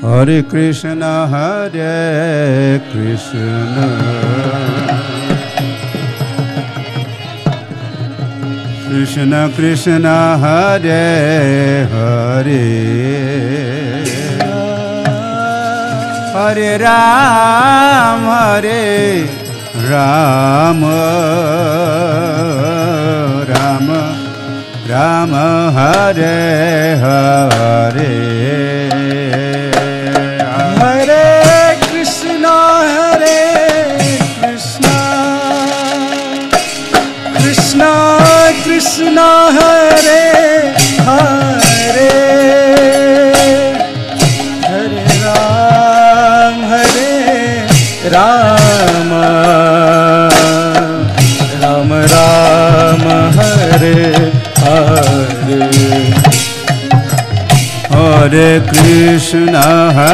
Hare Krishna Krishna Krishna Hare Hare Hare Ram Ram Ram Hare Hare Hare Krishna Krishna Krishna Hare Hare Hare Ram Ram Ram Ram Hare Hare Hare Krishna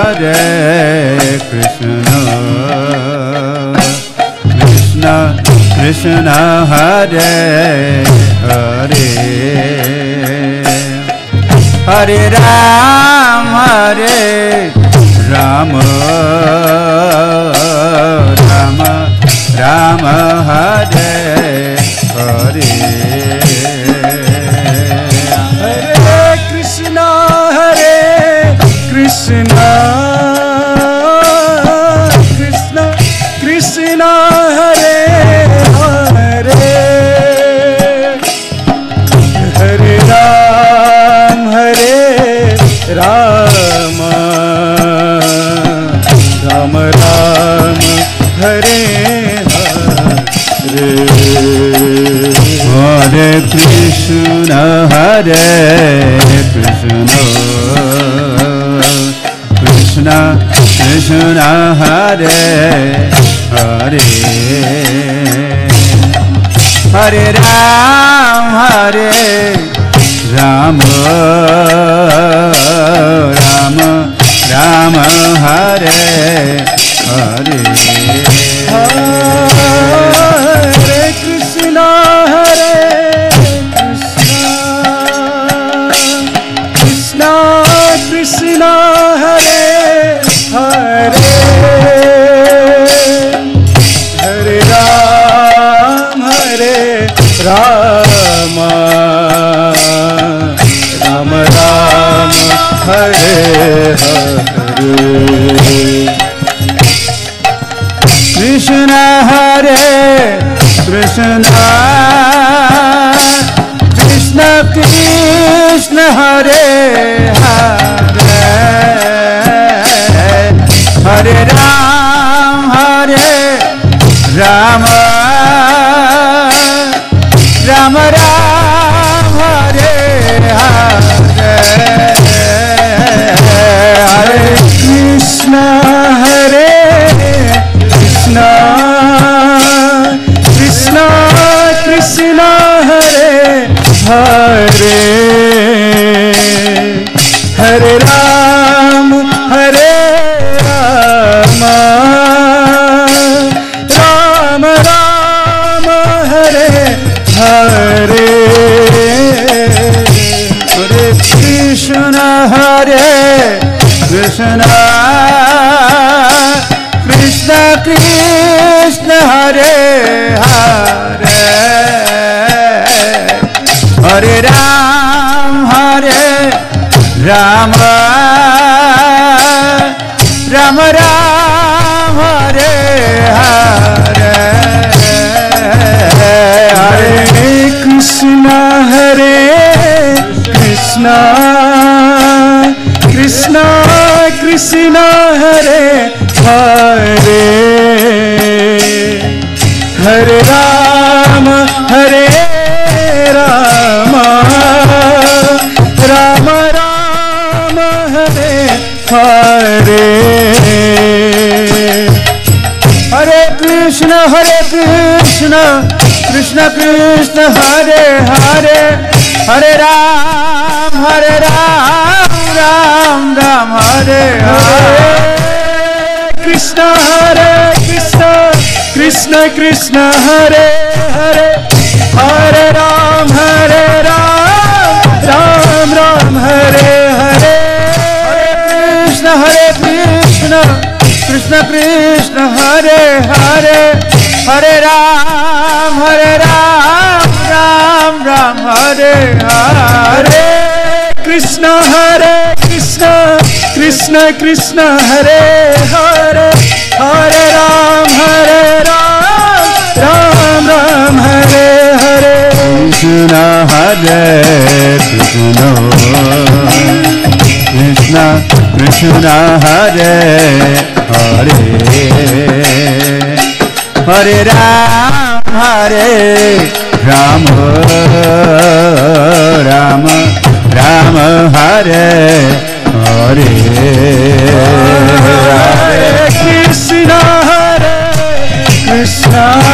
Krishna Krishna Hare Hare Hare Ram Ram Ram Hare Hare Krishna Krishna Krishna Hare Hare Hare Ram Ram Ram Ram Hare Hare Hare Krishna Krishna Krishna Hare Hare Hare Ram Ram Ram Hare Hare Hare Krishna Krishna Krishna Hare Hare Hare Ram Ram Ram Ram Hare Hare Krishna Krishna Krishna Krishna Hare Hare Hare Ram Ram Ram Ram Hare Hare Hare Krishna Krishna Krishna Krishna Hare Hare Hare Ram Ram Ram Hare Hare Hare Krishna Krishna Krishna Krishna Hare Hare Hare Ram Ram Ram Ram Hare Hare Hare Krishna Krishna Krishna Krishna Hare Hare Hare Ram Ram Ram Hare Hare Hare Krishna Krishna Krishna Hare Hare Hare Ram Ram Hare Hare Krishna Krishna Krishna Hare Hare Hare Ram Ram Ram Hare Hare Hare Krishna Krishna Krishna Hare Hare Hare Ram Ram Ram Hare Hare Krishna Krishna Krishna Hare Hare Hare Ram Ram Ram Hare Hare Krishna हरे कृष्ण कृष्ण कृष्ण हरे हरे हरे राम राम राम राम हरे हरे हरे कृष्ण कृष्ण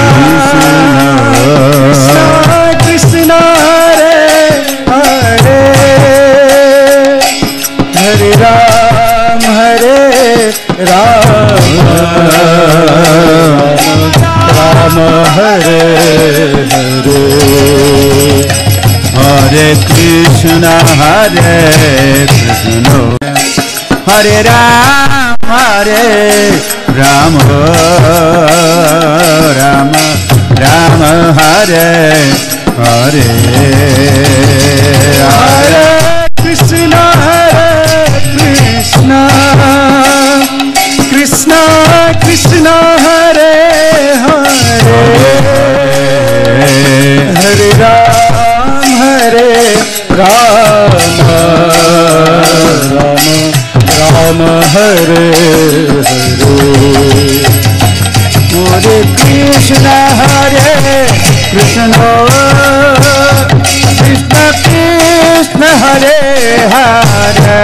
कृष्ण हरे हरे हरे राम राम हरे हरे हरे कृष्ण हरे Ram Ram Ram Ram Hare Hare Hare Krishna Krishna Krishna Hare Hare Hare Ram Ram Hare Hare Hare Krishna Krishna Krishna Hare Hare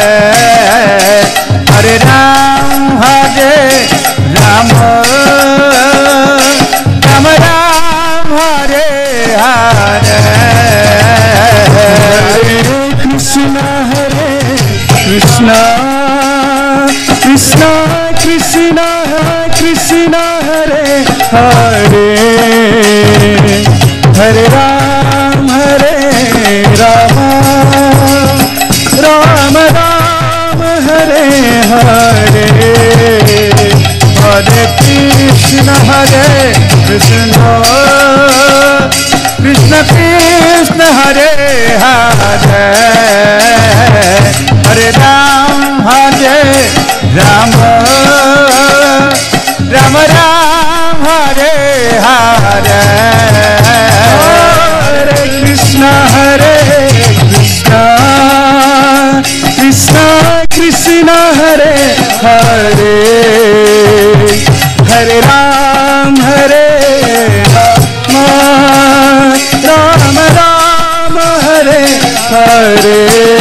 Hare Ram Ram Ram Ram Hare Hare Krishna Krishna Krishna Krishna Krishna Hare Hare Hare Ram Ram Ram Hare Hare Hare Krishna Krishna Krishna Hare Hare Hare Ram Ram Ram Ram Hare Hare Hare Krishna Krishna Krishna Hare Hare Hare Ram Ram Ram Hare Hare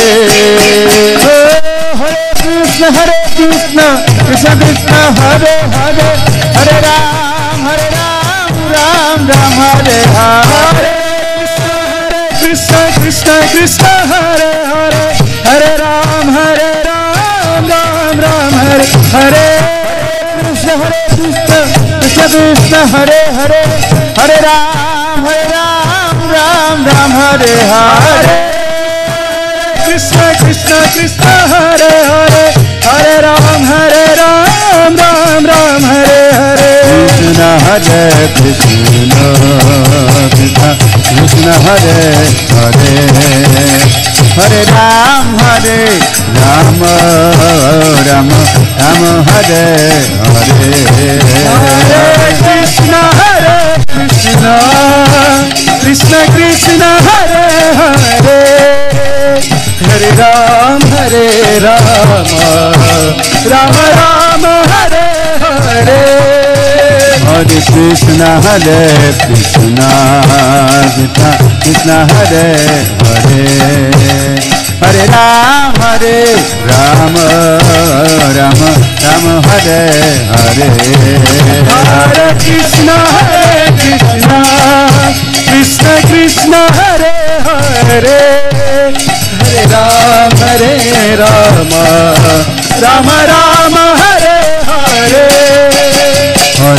Hare Krishna Krishna Krishna Hare Hare Hare Ram Ram Ram Hare Hare Krishna Krishna Krishna Hare Hare Hare Ram Ram Ram Hare Hare Krishna Krishna Krishna Hare Hare Hare Ram Ram Ram Hare Hare Krishna Krishna Krishna Hare Hare Hare Ram Ram Ram Hare Hare Krishna Krishna Krishna Hare Hare Hare Ram Ram Ram Hare Hare Krishna Krishna Krishna Hare Hare Hare Ram Ram Ram Hare Hare Hare Krishna Krishna Krishna Hare Hare Hare Ram Ram Ram Hare Hare Hare Krishna Krishna Krishna Hare Hare Hare Ram Ram Ram Hare Hare Hare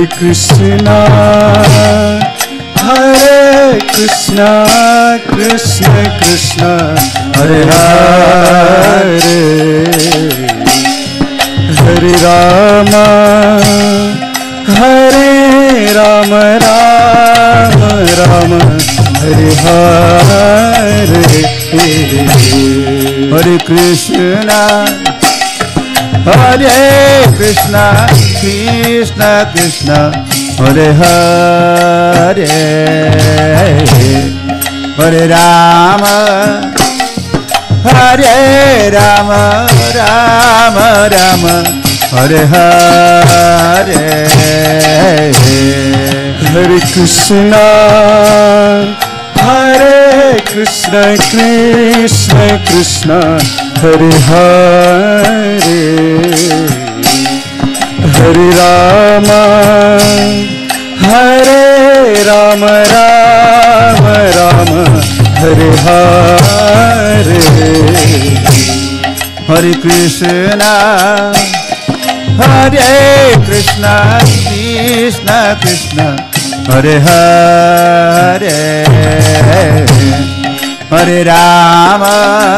Hare Krishna, Hare Krishna, Krishna Krishna, Hare Hare, Hare Rama, Hare Rama, Rama Rama, Hare Hare, Hare Krishna, Hare Krishna, Krishna Krishna, Hare Hare, Hare Rama, Hare Rama, Rama Rama, Hare Hare, Hare Krishna, Hare Krishna, Krishna Krishna, Hare Hare, Hare Rama, Hare Rama, Rama Rama, Hare Hare, Hare Krishna, Hare Krishna, Krishna Krishna, Hare Hare, Hare Rama,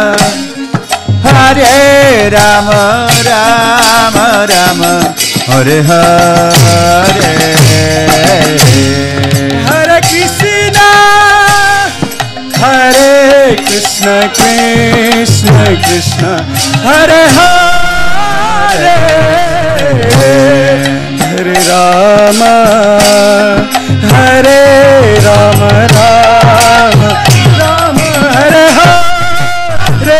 Hare Rama, Rama Rama, Hare Hare, Hare Krishna, Hare Krishna, Krishna Krishna, Hare Hare, Hare Rama, Hare Rama, Rama Rama, Hare Hare,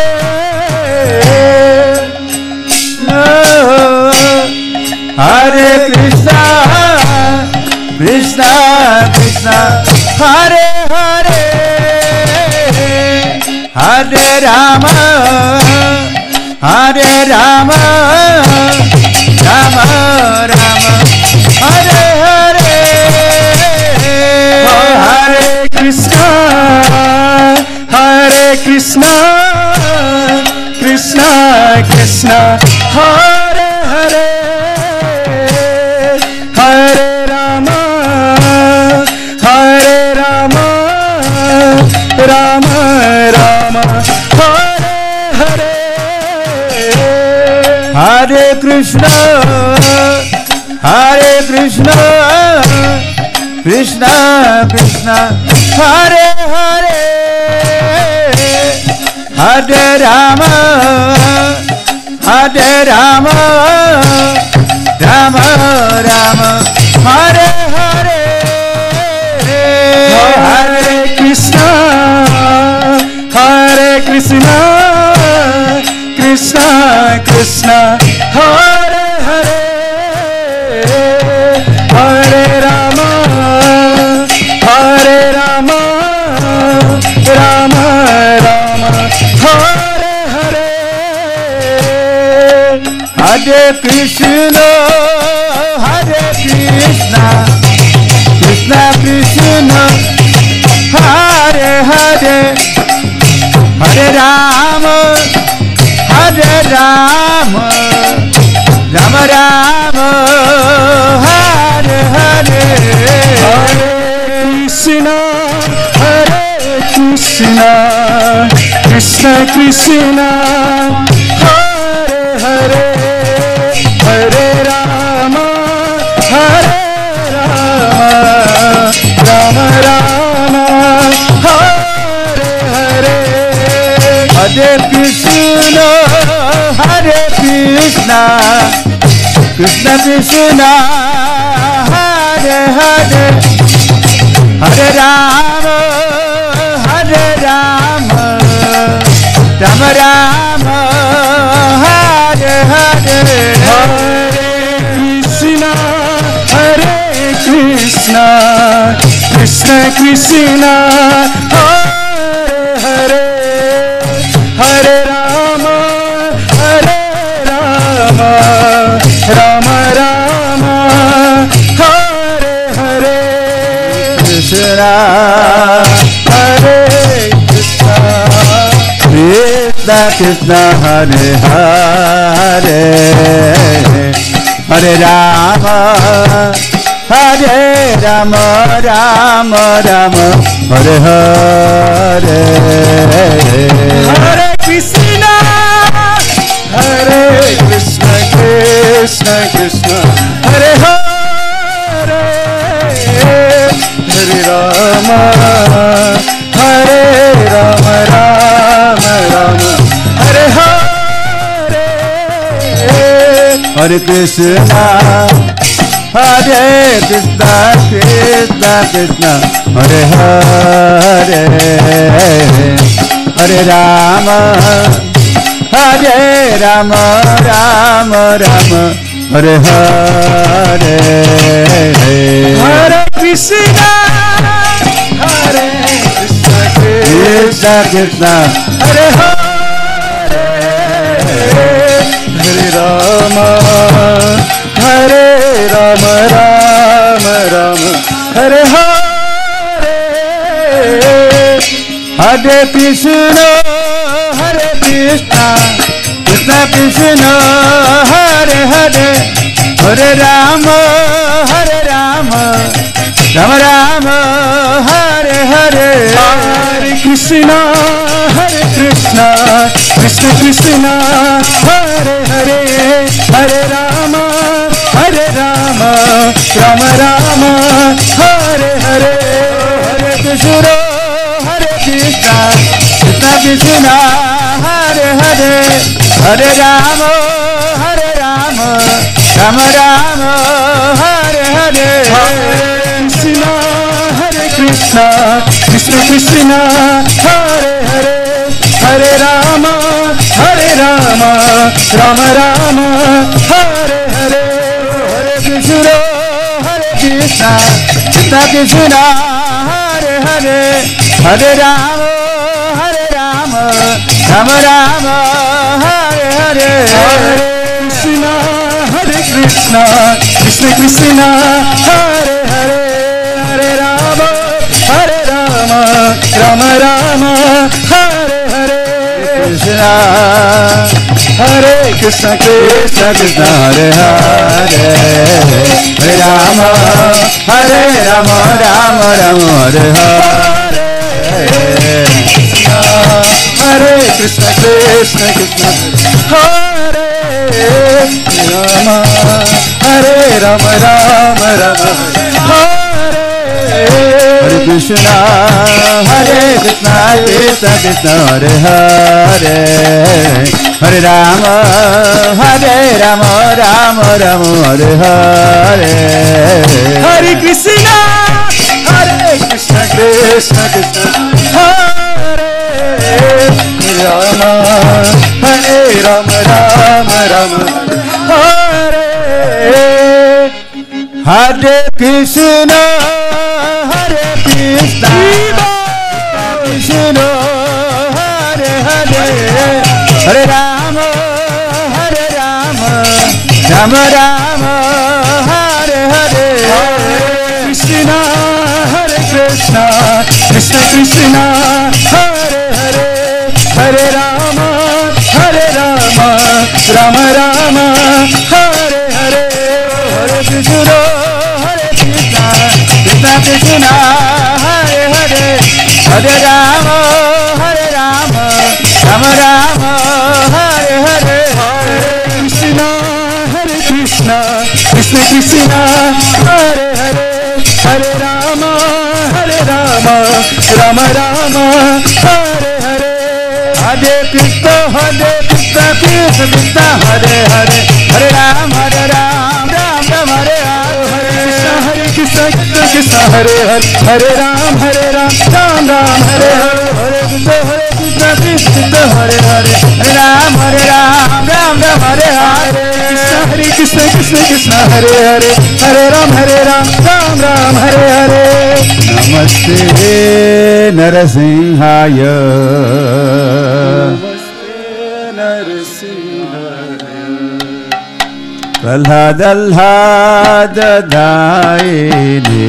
Hare Krishna, Krishna Krishna, Hare Hare, Hare Rama, Hare Rama, Rama Rama, Hare Hare, Hare Krishna, Hare Krishna, Krishna Krishna, Hare Hare, Hare Rama, Hare Rama, Rama Rama, Hare Hare, Hare Krishna, Hare Krishna, Krishna Krishna, Hare Hare, Hare Rama, Hare Rama, Rama Rama, Hare Hare, Hare Krishna, Hare Krishna, Krishna Krishna, Hare Hare, Hare Rama, Hare Rama, Rama Rama, Hare Hare, Hare Krishna, Hare Krishna, Krishna Krishna, Hare Hare, Hare Rama, Hare Rama, Rama Rama, Hare Hare, Hare Krishna, Hare Krishna, Krishna Krishna, Hare Hare, Hare Rama, Hare Rama, Rama Rama, Hare Hare, Hare Krishna, Hare Krishna, Krishna Krishna, Hare Hare, Hare Rama, Hare Rama, Rama Rama, Hare Hare, Hare Krishna, Hare Krishna, Krishna Krishna, Hare Hare, Hare Rama, Hare Rama, Rama Rama, Hare Hare, Krishna, Hare Krishna, Krishna Krishna, Hare Hare, Hare Rama, Hare Rama Rama Rama Hare Hare Hare Krishna Hare Krishna Krishna Krishna Hare Hare Hare Rama Hare Rama Rama Rama Hare Hare Hare Krishna Hare Krishna Krishna Krishna Hare Hare Hare Rama Hare Rama Rama Rama Hare Hare Hare Krishna Hare Krishna Krishna Krishna Hare Hare Hare Rama Hare Rama Rama Rama Hare Hare Hare Krishna Hare Krishna Krishna Krishna Hare Hare Hare Rama Hare Rama Rama Rama Hare Hare Hare Krishna Hare Krishna Krishna Krishna Hare Hare Hare Rama Hare Rama Rama Rama Hare Hare Hare Krishna Hare Krishna Krishna Krishna Hare Hare Hare Rama Hare Rama Rama Rama Hare Hare Krishna Hare Krishna Krishna Krishna Hare Hare Hare Rama Hare Rama Rama Rama Hare Hare Hare Krishna Hare Krishna Krishna Krishna Hare Hare Hare Rama Hare Rama Rama Rama Hare Hare Hare Krishna Hare Krishna Krishna Krishna Hare Hare Hare Rama Hare Rama Rama Rama Hare Hare Krishna Hare Krishna Krishna Krishna Hare Hare Hare Rama Hare Rama Rama Rama Hare Hare Hare Krishna Krishna Krishna Hare Rama Hare Rama Rama Rama Hare Hare Krishna Hare Krishna Krishna Krishna Hare Hare Hare Rama Hare Rama Rama Rama Hare Hare Hare Krishna Hare Krishna Krishna Krishna Hare Rama Hare Rama Rama Rama Hare Hare Krishna Hare Krishna Krishna Hare Hare Hare Rama Hare Rama Rama Rama Hare Hare Krishna Hare Krishna Krishna Krishna Hare Hare Hare Rama Hare Rama Rama Rama Hare Hare Hare Krishna Hare Krishna Krishna Krishna Hare Hare Hare Rama Hare Rama Rama Rama Hare Hare Hare Krishna Hare Krishna Krishna Krishna Hare Hare Hare Rama Hare Rama Rama Rama Hare Hare Hare Krishna Krishna Krishna Hare Hare Hare Rama Ram Ram Hare Hare Krishna Krishna Hare Hare Hare Ram Ram Ram Hare Hare Hare Krishna Krishna Hare Hare Hare Ram Ram Hare Hare Krishna Krishna Hare Hare Hare Ram Ram Ram Hare Hare Namaste Narasimhaya Prahlad Daine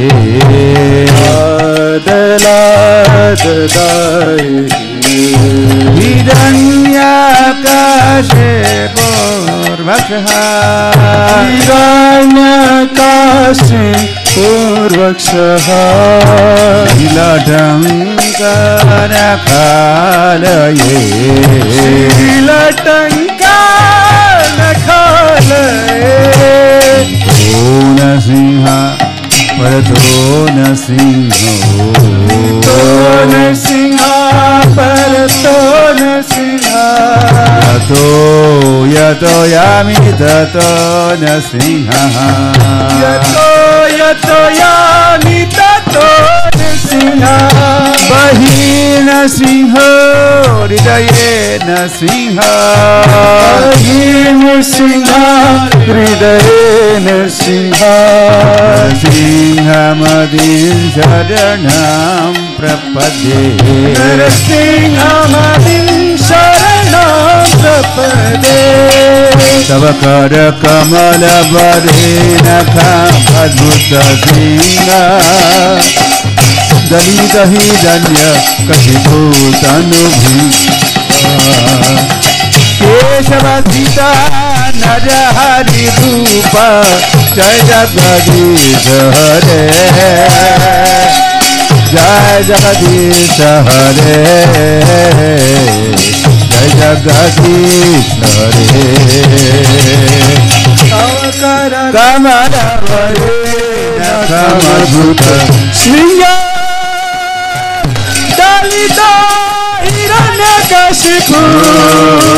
Hiranyakashe Purvakha Hiranyakashe पूर्वक्षः शीलटङ्कनखालये शीलटङ्कनखालये ओ नरसिंह परतो नरसिंहो तो नरसिंह परतो नरसिंह यतो यामि ततो नरसिंहः यतो यामि ततो नरसिंहः बहिर्नरसिंहो हृदये नरसिंहः हृदये नरसिंहः नरसिंहमदिं शरणं प्रपद्ये नरसिंहमदिं शरणं प्रपद्ये तव करकमलवरेण अद्भुतसिंह दलितहि धन्य कथिभूतनुभि केशवसीता नरहरिरूप जय जगदीश हरे जय जगदीश हरे जय जगदीश हरे कमलवरेण श्रिय दलित हिरण्यकशिपु